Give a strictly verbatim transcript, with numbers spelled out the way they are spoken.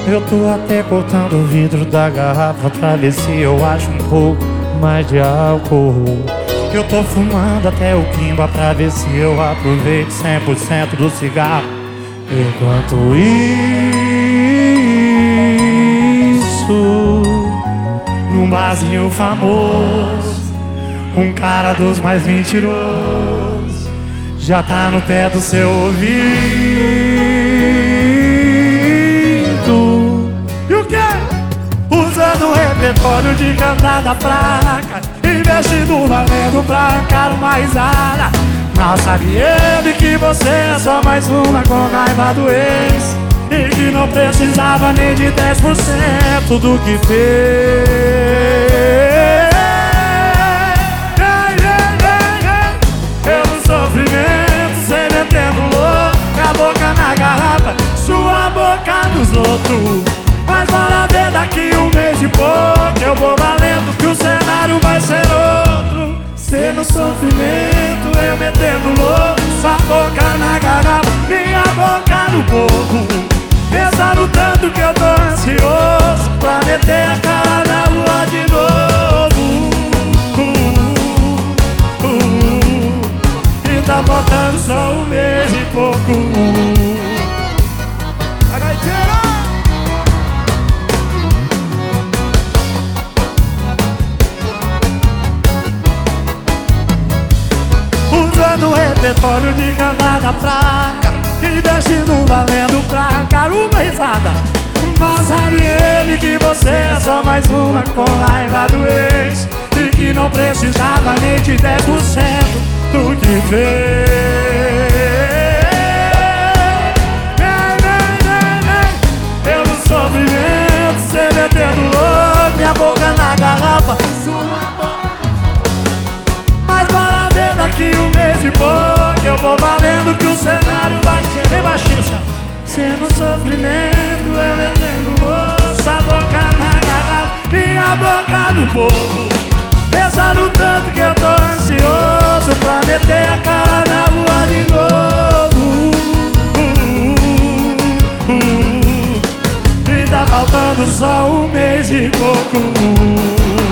Eu tô até cortando o vidro da garrafa pra ver se eu acho um pouco mais de álcool. Eu tô fumando até o quimba pra ver se eu aproveito cem por cento do cigarro. Enquanto isso, num barzinho famoso, um cara dos mais mentirosos já tá no pé do seu ouvido. E o quê? Usando o repertório de cantada fraca, investindo valendo pra arrancar uma risada. Mal sabe ele que você é só mais uma com raiva do ex, e que não precisava nem de dez por cento do que fez. Pelo sofrimento, cê metendo louco, a boca na garrafa, sua boca nos outros. Mas bora ver daqui um mês e pouco, eu vou valendo que o cenário vai ser outro. Cê no sofrimento, eu metendo louco, sua boca na garrafa, minha boca no boco. Pensando tanto que eu tô ansioso pra meter a cara na lua de novo. uh, uh, uh, E tá faltando só um mês e pouco. Usando o repertório de cantada fraca, investindo valendo pra arrancar uma risada. Mas sabe ele que você é só mais uma com raiva do ex, e que não precisava nem de dez por cento do que fez. Pelo sofrimento, cê metendo louco, minha boca na garrafa, sua boca. Mas bora ver daqui um mês e pouco, eu vou valendo que o cenário vai ser bem baixinho. Cê no sofrimento, eu metendo moço, a boca na garrafa, minha boca no povo. Pensando tanto que eu tô ansioso pra meter a cara na lua de novo. uh, uh, uh, uh. E tá faltando só um mês e pouco.